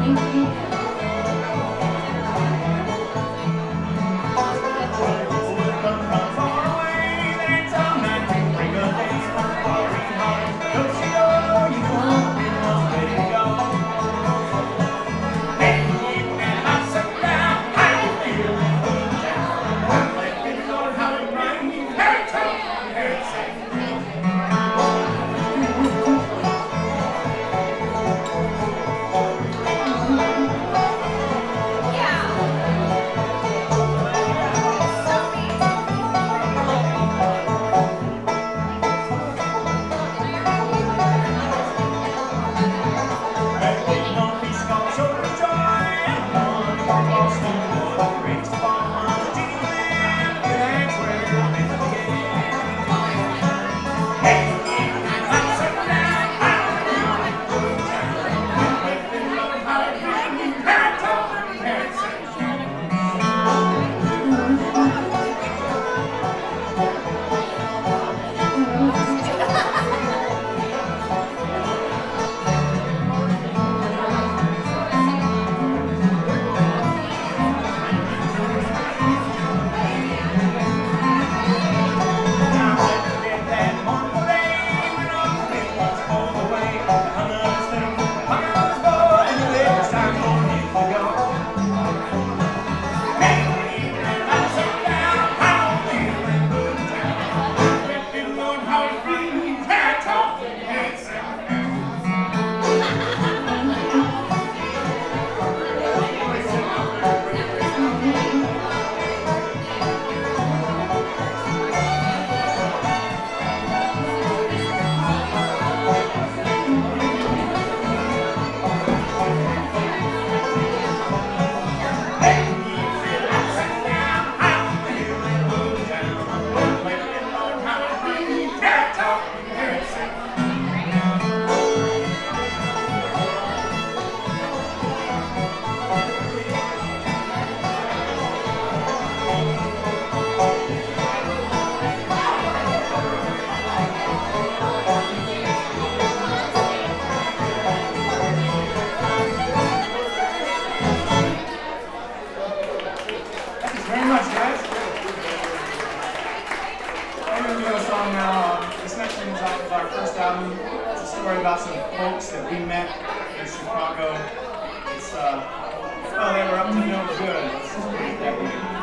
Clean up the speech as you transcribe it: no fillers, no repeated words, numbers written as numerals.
Very much, guys. We're going to do a song now. This next one is off of our first album. It's a story about some folks that we met in Chicago. It's, well, they were up to no good. Let's just put it that way.